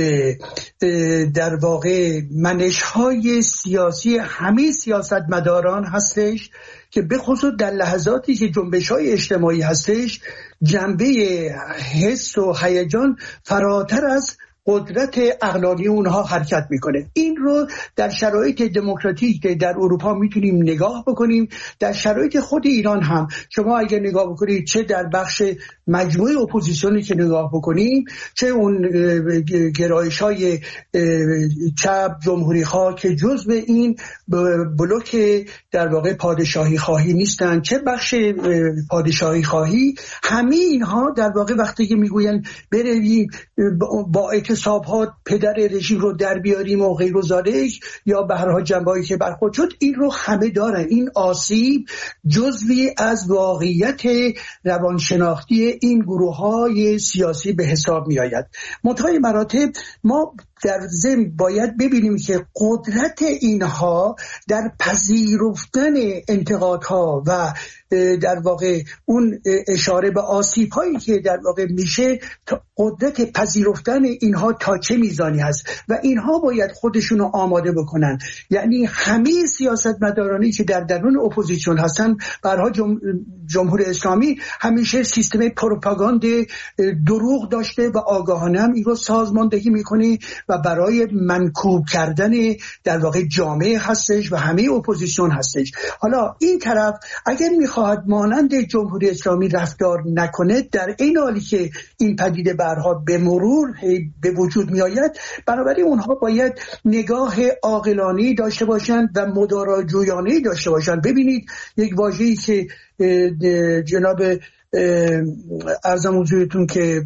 Speaker 1: در واقع منش های سیاسی همه سیاستمداران هستش که به خصوص در لحظاتی که جنبش های اجتماعی هستش جنبه حس و هیجان فراتر از قدرت عقلانی اونها حرکت میکنه. این رو در شرایط دموکراتیک در اروپا میتونیم نگاه بکنیم، در شرایط خود ایران هم شما اگر نگاه بکنید، چه در بخش مجموعه اپوزیسیونی که نگاه بکنیم، چه اون گرایش‌های چپ جمهوری ها که جزء این بلوک در واقع پادشاهی خواهی نیستن، چه بخش پادشاهی خواهی، همه اینها در واقع وقتی که میگوین برویم با اعتصاب ها پدر رژیم رو در بیاریم و غیر و ذالک، یا به هر حال جنبه‌ای که برخورد شد، این رو همه دارن. این آسیب جزوی از واقعیت روانشناختی این گروه‌های سیاسی به حساب می آید. منتهای مراتب ما در ضمن باید ببینیم که قدرت اینها در پذیرفتن انتقادها و در واقع اون اشاره به آسیب‌هایی که در واقع میشه، قدرت پذیرفتن اینها تا چه میزانی هست و اینها باید خودشونو آماده بکنن. یعنی همه سیاستمدارانی که در درون اپوزیسیون هستن، برها جمهوری اسلامی همیشه سیستم پروپاگاند دروغ داشته و آگاهانه هم این رو سازماندهی میکنه و برای منکوب کردن در واقع جامعه هستش و همه اپوزیسیون هستش. حالا این طرف اگر میخواهد مانند جمهوری اسلامی رفتار نکنه، در این حالی که این پدیده برها به مرور به وجود می آید، بنابراین اونها باید نگاه عاقلانه‌ای داشته باشند و مداراجویانه‌ای داشته باشند. ببینید یک واژه‌ای که جناب عرضم حضورتون که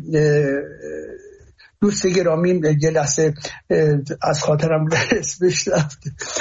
Speaker 1: دوست گرامی یه لحظه از خاطرم اسمش رفت،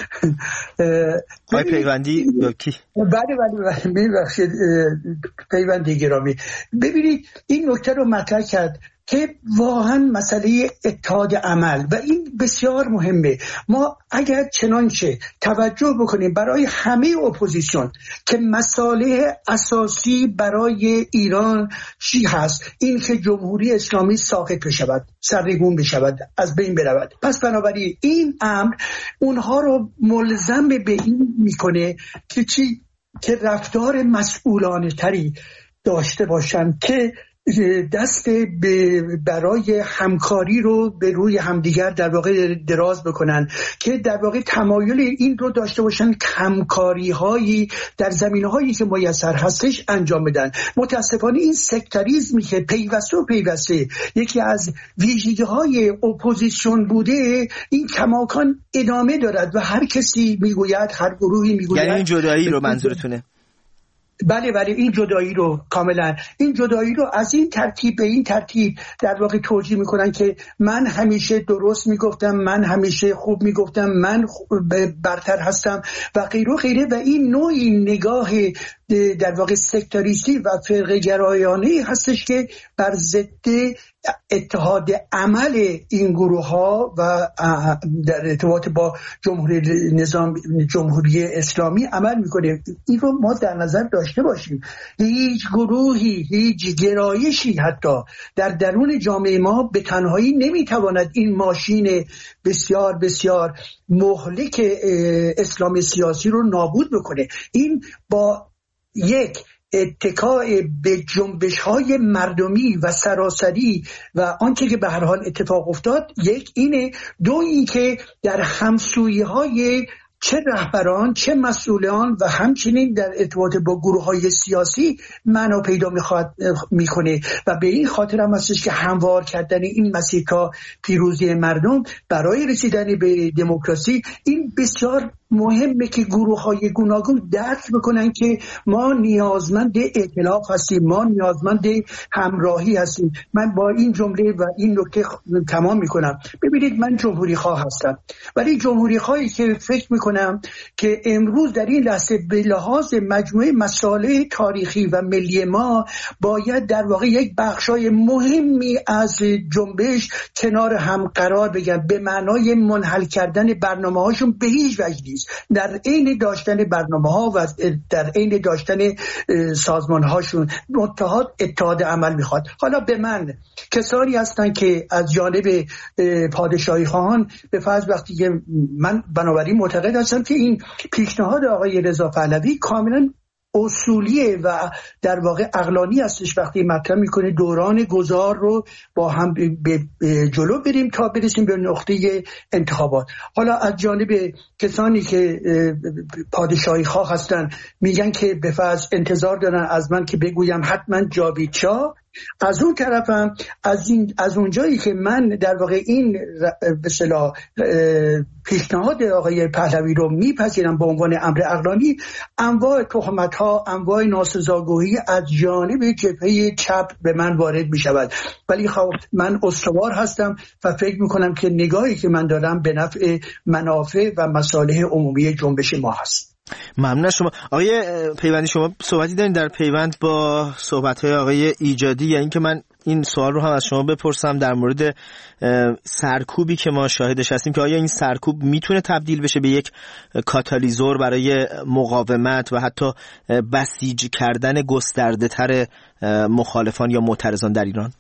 Speaker 2: های پیوندی کی؟
Speaker 1: بله میبخشید پیوندی گرامی. ببینید این نکته رو مطرح کرد که واقعا مسئله اتحاد عمل و این بسیار مهمه. ما اگر چنانچه توجه بکنیم برای همه اپوزیسیون که مسئله اساسی برای ایران چی هست، این که جمهوری اسلامی ساقط بشود، سرنگون بشود، از بین برود. پس بنابراین این امر اونها رو ملزم به این میکنه که چی؟ که رفتار مسئولانه تری داشته باشن، که دست برای همکاری رو به روی همدیگر در واقع دراز بکنن، که در واقع تمایل این رو داشته باشن همکاری هایی در زمینه هایی که میسر هستش انجام بدن. متاسفانه این سکتاریزمی که پیوسته یکی از ویژگی های اپوزیسیون بوده، این کماکان ادامه دارد و هر کسی میگوید، هر گروهی میگوید،
Speaker 2: یعنی این جدایی رو منظورتونه؟
Speaker 1: بله این جدایی رو کاملا، این جدایی رو از این ترتیب به این ترتیب در واقع توجیه میکنن که من همیشه درست میگفتم، من همیشه خوب میگفتم، من برتر هستم و غیره و غیره. و این نوعی نگاه در واقع سکتاریستی و فرقه گرایانه هستش که بر ضد اتحاد عمل این گروه ها و در ارتباط با جمهوری اسلامی عمل میکنه. این رو ما در نظر داشته باشیم. هیچ گروهی، هیچ گرایشی حتی در درون جامعه ما به تنهایی نمیتواند این ماشین بسیار بسیار مهلک اسلام سیاسی رو نابود بکنه. این با یک اتکای به جنبش‌های مردمی و سراسری و آنچه که به هر حال اتفاق افتاد، یک اینه، دو این که در همسویی‌های چه رهبران چه مسئولان و همچنین در ارتباط با گروه‌های سیاسی معنا پیدا میکنه و به این خاطر هم هستش که هموار کردن این مسیر تا پیروزی مردم برای رسیدن به دموکراسی، این بسیار مهمه که گروه‌های گوناگون درک بکنن که ما نیازمند ائتلاف هستیم، ما نیازمند همراهی هستیم. من با این جمله و این نکته تمام میکنم. ببینید من جمهوری خواه هستم، ولی جمهوری خواهی که فکر میکنم که امروز در این لحظه به لحاظ مجموعه مسائل تاریخی و ملی ما باید در واقع یک بخشای مهمی از جنبش کنار هم قرار بگیرن، به معنای منحل کردن برنامه‌هاشون به هیچ وجه نیست. در عین داشتن برنامه‌ها و در عین داشتن سازمان‌هاشون اتحاد عمل میخواد. حالا به من کسانی هستن که از جانب پادشاهی خواهان به فرض وقتی که من بنابراین معتقد هستم که این پیشنهاد آقای رضا پهلوی کاملا اصولیه و در واقع عقلانی هستش وقتی مطرح میکنه دوران گذار رو با هم به جلو بریم تا برسیم به نقطه انتخابات. حالا از جانب کسانی که پادشاهی خواه هستن میگن که به فرض انتظار دارن از من که بگویم حتما جاوید شاه. از اون طرفم از اونجایی که من در واقع این به اصطلاح پیشنهاد آقای پهلوی رو میپذیرم به عنوان امر عقلانی، انواع تهمت‌ها، انواع ناسزاگویی از جانب جبهه چپ به من وارد میشود، ولی خب من استوار هستم و فکر میکنم که نگاهی که من دارم به نفع منافع و مصالح عمومی جنبش ما هست.
Speaker 2: ممنون شما. آقای پیوندی، شما صحبتی دارین در پیوند با صحبت‌های آقای ایجادی، یا اینکه من این سوال رو هم از شما بپرسم در مورد سرکوبی که ما شاهدش هستیم، که آیا این سرکوب میتونه تبدیل بشه به یک کاتالیزور برای مقاومت و حتی بسیج کردن گسترده‌تر مخالفان یا معترضان در ایران؟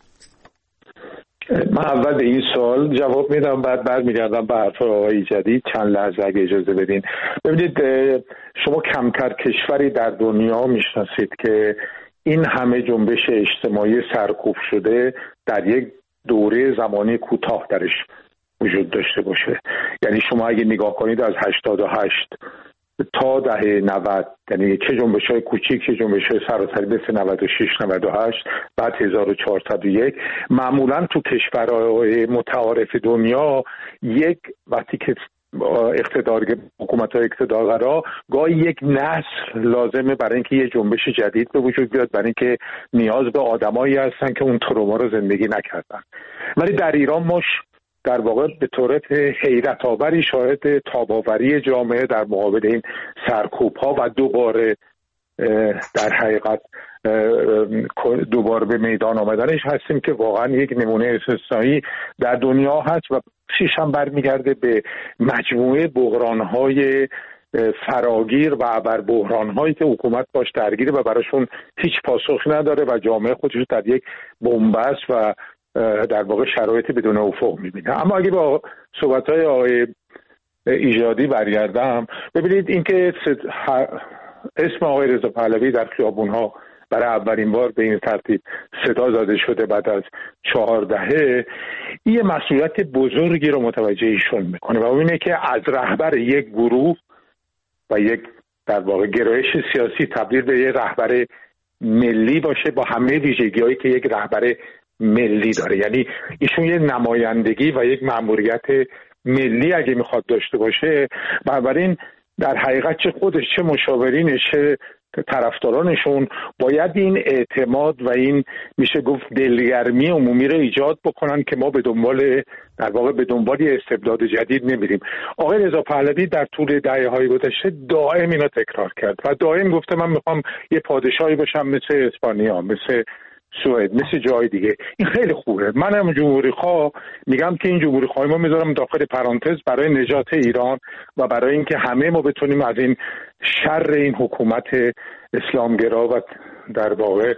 Speaker 3: من اول به این سوال جواب میدم، بعد برمیگردم به حرف آقای ایجادی. چند لحظه اگه اجازه بدین. ببینید، شما کمتر کشوری در دنیا میشناسید که این همه جنبش اجتماعی سرکوب شده در یک دوره زمانی کوتاه درش وجود داشته باشه. یعنی شما اگه نگاه کنید از 88 تا دهه 90، یعنی چه جنبش‌های کوچیک چه جنبش‌های سراسری مثل 96 98 بعد 1401، معمولاً تو کشورهای متعارف دنیا یک وقتی که حکومت‌های اقتدارگرا گاهی یک نسل لازمه برای اینکه یه جنبش جدید به وجود بیاد، برای اینکه نیاز به آدمایی هستن که اون تروما رو زندگی نکردن. ولی در ایران ما در واقع به طورت حیرت آوری شاهد تاب‌آوری جامعه در مقابل این سرکوب‌ها و دوباره در حقیقت دوباره به میدان آمدنش هستیم که واقعا یک نمونه استثنایی در دنیا هست و چیش هم برمیگرده به مجموعه بحران‌های فراگیر و ابر بحران‌هایی که حکومت باش درگیره و براشون هیچ پاسخی نداره و جامعه خودش رو در یک بن‌بست و در واقع شرایط بدون افق می‌بینه. اما اگه با صحبت‌های آقای ایجادی برگردم، ببینید اینکه اسم آقای رضا پهلوی در خیابون‌ها برای اولین بار به این ترتیب صدا زده شده بعد از 4 دهه، این مسئولیت بزرگی رو متوجه ایشون میکنه و اینه که از رهبر یک گروه و یک در واقع گرایش سیاسی تبدیل به یک رهبر ملی باشه با همه ویژگی‌هایی که یک رهبر ملی داره. یعنی ایشون یک نمایندگی و یک مأموریت ملی اگه میخواد داشته باشه، بنابراین در حقیقت چه خودش چه مشاورینش چه طرفدارانشون باید این اعتماد و این میشه گفت دلگرمی عمومی رو ایجاد بکنن که ما به دنبال در واقع به دنبال استبداد جدید نمیریم. آقای رضا پهلوی در طول دهه‌های گذشته دائم اینو تکرار کرد و دائم گفته من میخوام یه پادشاهی باشم مثل اسپانیا، مثل سوئد، مثل جای دیگه. این خیلی خوبه. منم جمهوری خواه میگم که این جمهوری خواهی ما میذارم داخل پرانتز برای نجات ایران و برای اینکه همه ما بتونیم از این شر این حکومت اسلامگرا و در واقع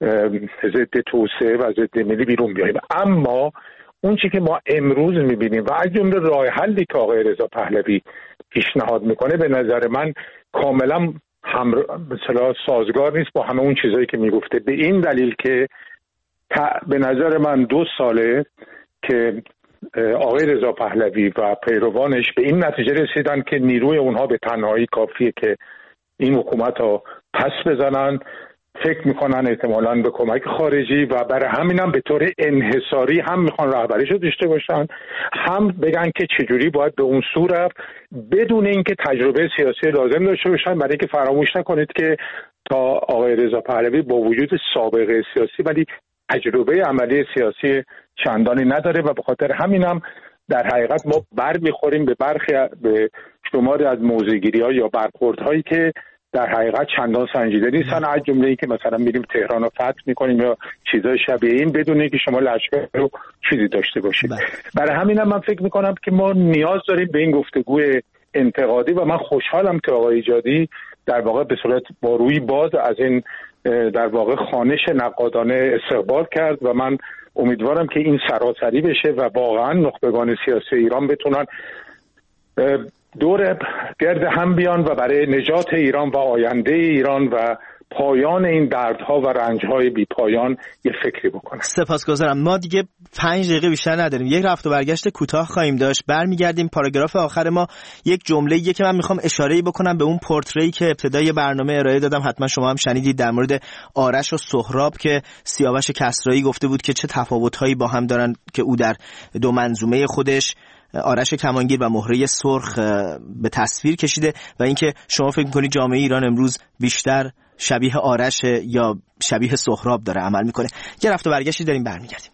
Speaker 3: ضد توسعه و ضد ملی بیرون بیاییم. اما اون چی که ما امروز میبینیم و از جمله راه حلی که آقای رضا پهلوی پیشنهاد میکنه به نظر من کاملا مثلا سازگار نیست با همه اون چیزایی که میگفته، به این دلیل که به نظر من 2 ساله که آقای رضا پهلوی و پیروانش به این نتیجه رسیدن که نیروی اونها به تنهایی کافیه که این حکومت رو پس بزنن، فکر میکنن احتمالاً به کمک خارجی و برای همینم به طور انحصاری هم میخوان رهبریشو داشته باشن، هم بگن که چجوری باید به اون سو رفت بدون اینکه تجربه سیاسی لازم داشته باشن. برای اینکه فراموش نکنید که تا آقای رضا پهلوی با وجود سابقه سیاسی ولی تجربه عملی سیاسی چندانی نداره و به خاطر همینم در حقیقت ما برمیخوریم به شماری از موضع‌گیری‌ها یا برخوردهایی که در حقیقت چندان سنجیده نیستن، از جمله این که مثلا میریم تهران رو فتح میکنیم یا چیزای شبیه این بدون اینکه شما لشکر رو چیزی داشته باشید. برای همینم من فکر میکنم که ما نیاز داریم به این گفتگوی انتقادی و من خوشحالم که آقای ایجادی در واقع به صورت با روی باز از این در واقع خوانش نقادانه استقبال کرد و من امیدوارم که این سراسری بشه و واقعا نخبگان سیاسی ایران بتونن دور گرد هم بیان و برای نجات ایران و آینده ایران و پایان این دردها و رنجهای بی پایان یه فکری بکنن.
Speaker 2: سپاسگزارم. ما دیگه 5 دقیقه بیشتر نداریم، یک رفت و برگشت کوتاه خواهیم داشت. برمیگردیم. پاراگراف آخر ما یک جمله‌ایه که من میخوام اشاره‌ای بکنم به اون پورتری که ابتدای برنامه ارائه دادم، حتما شما هم شنیدید، در مورد آرش و سهراب که سیاوش کسرایی گفته بود که چه تفاوت‌هایی با هم دارن، که او در دو منظومه خودش آرش کمانگیر و مهره سرخ به تصویر کشیده و اینکه شما فکر می‌کنید جامعه ایران امروز بیشتر شبیه آرش یا شبیه سهراب داره عمل میکنه. یه رفت و برگشتی داریم، برمیگردیم.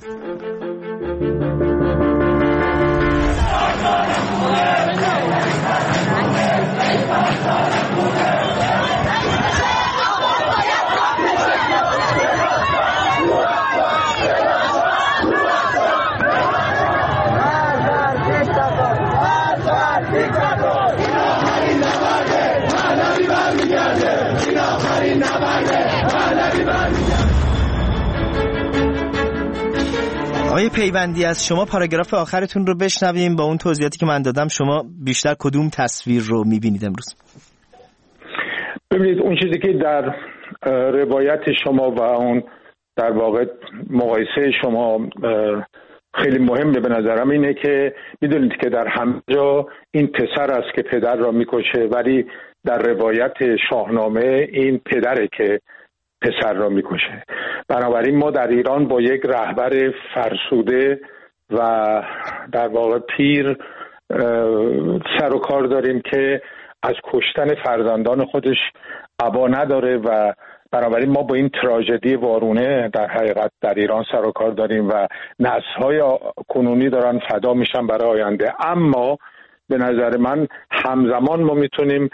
Speaker 2: آقای پیوندی، از شما پاراگراف آخرتون رو بشنویم. با اون توضیحاتی که من دادم شما بیشتر کدوم تصویر رو میبینید امروز؟
Speaker 3: ببینید، اون چیزی که در روایت شما و اون در واقع مقایسه شما خیلی مهمه به نظرم اینه که میدونید که در همه جا این پسر است که پدر را میکشه، ولی در روایت شاهنامه این پدره که پسر را میکشه. بنابراین ما در ایران با یک رهبر فرسوده و در واقع پیر سر و کار داریم که از کشتن فرزندان خودش ابا نداره و بنابراین ما با این تراژدی وارونه در حقیقت در ایران سر و کار داریم و نسل‌های کنونی دارن فدا میشن برای آینده. اما به نظر من همزمان ما میتونیم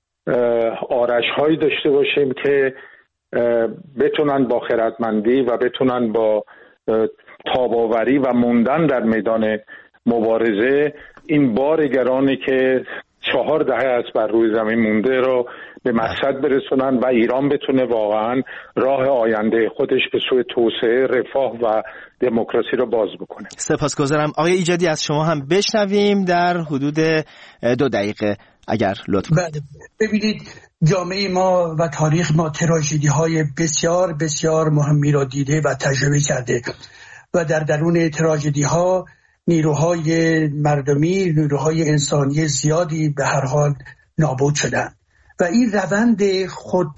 Speaker 3: آرش‌هایی داشته باشیم که بتونن با خردمندی و بتونن با تاباوری و موندن در میدان مبارزه این بار گرانی که 4 دهه از بر روی زمین مونده رو به مقصد برسونن و ایران بتونه واقعا راه آینده خودش به سوی توسعه، رفاه و دموکراسی رو باز بکنه.
Speaker 2: سپاسگزارم. آقای ایجادی، از شما هم بشنویم در حدود 2 دقیقه اگر لطف کنید.
Speaker 1: ببینید، جامعه ما و تاریخ ما تراژدی‌های بسیار بسیار مهمی را دیده و تجربه کرده و در درون تراژدی‌ها نیروهای مردمی، نیروهای انسانی زیادی به هر حال نابود شدن و این روند خود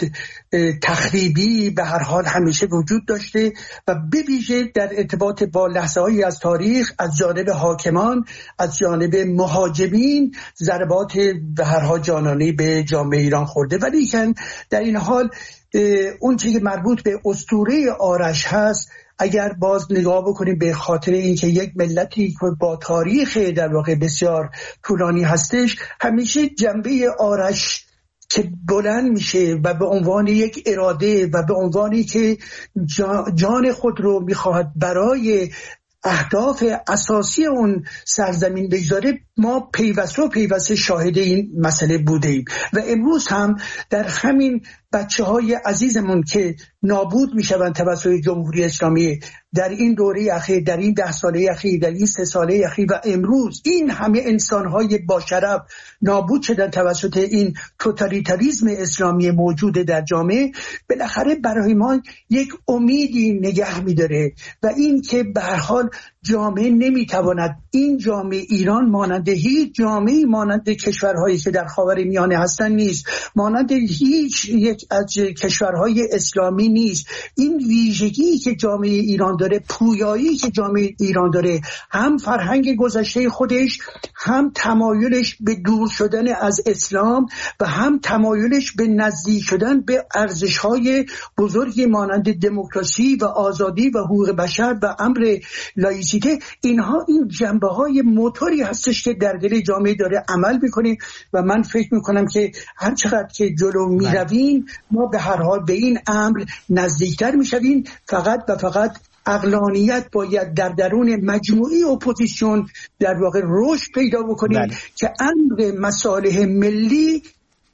Speaker 1: تخریبی به هر حال همیشه وجود داشته و به ویژه در ارتباط با لحظه‌هایی از تاریخ از جانب حاکمان، از جانب مهاجمین ضربات به هر حال جانانه به جامعه ایران خورده. ولی در این حال اون چیزی که مربوط به اسطوره آرش هست، اگر باز نگاه بکنیم به خاطر اینکه یک ملتی با تاریخ در واقع بسیار طولانی هستش، همیشه جنبه آرش که بلند میشه و به عنوان یک اراده و به عنوانی که جان خود رو میخواهد برای اهداف اساسی اون سرزمین بگذاره، ما پیوسته شاهد این مسئله بوده ایم و امروز هم در همین بچه‌های عزیزمون که نابود میشوند توسط جمهوری اسلامی در این دوره اخیر، در این 10 ساله اخیر، در این 3 ساله اخیر و امروز این همه انسان‌های با شرف نابود شدن توسط این توتالیتاریسم اسلامی موجود در جامعه، بالاخره برای ما یک امیدی نگه می‌داره و این که به هر حال جامعه نمیتواند، این جامعه ایران مانند هیچ جامعه مانند کشورهایی که در خاورمیانه هستن نیست، مانند هیچ یک از کشورهای اسلامی نیست. این ویژگی که جامعه ایران داره، پویایی که جامعه ایران داره، هم فرهنگ گذشته خودش، هم تمایلش به دور شدن از اسلام و هم تمایلش به نزدیک شدن به ارزش‌های بزرگی مانند دموکراسی و آزادی و حقوق بشر و امر لایسیته، اینها این جنبه‌های موتوری هستش که در دل جامعه داره عمل می‌کنه و من فکر می‌کنم که هر چقدر که جلو می‌رویم ما به هر حال به این امر نزدیکتر می‌شویم. فقط و فقط عقلانیت باید در درون مجموعی اپوزیسیون در واقع رشد پیدا بکنیم که امر مصالح ملی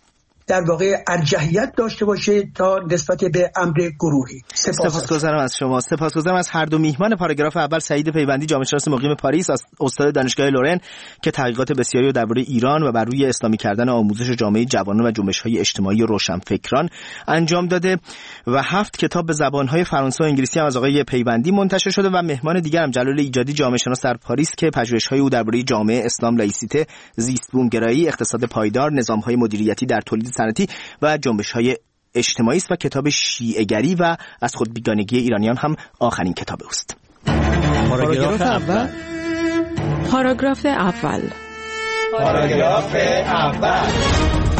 Speaker 1: در واقع ارجحیت داشته باشه تا نسبت به امر گروهی.
Speaker 2: سپاسگزارم از شما. سپاسگزارم از هر دو میهمان پاراگراف اول، سعید پیوندی، جامعه شناس مقیم پاریس، استاد دانشگاه لورن که تحقیقات بسیاری درباره ایران و بر روی اسلامی کردن آموزش جامعه جوانان و جنبش‌های اجتماعی و روشنفکران انجام داده، و 7 کتاب به زبان‌های فرانسه و انگلیسی هم از آقای پیوندی منتشر شده، و مهمان دیگرم جلال ایجادی، جامعه شناس در پاریس که پژوهش‌های او درباره جامعه، اسلام، لایسیته، زیست بومگرایی، اقتصاد پایدار، نظام‌های مدیریتی در تولید صنعتی و جنبش‌های اجتماعی است، و کتاب شیعه‌گری و از خود بیگانگی ایرانیان هم آخرین کتاب اوست.
Speaker 4: پاراگراف اول.
Speaker 5: پاراگراف اول.
Speaker 4: پاراگراف اول.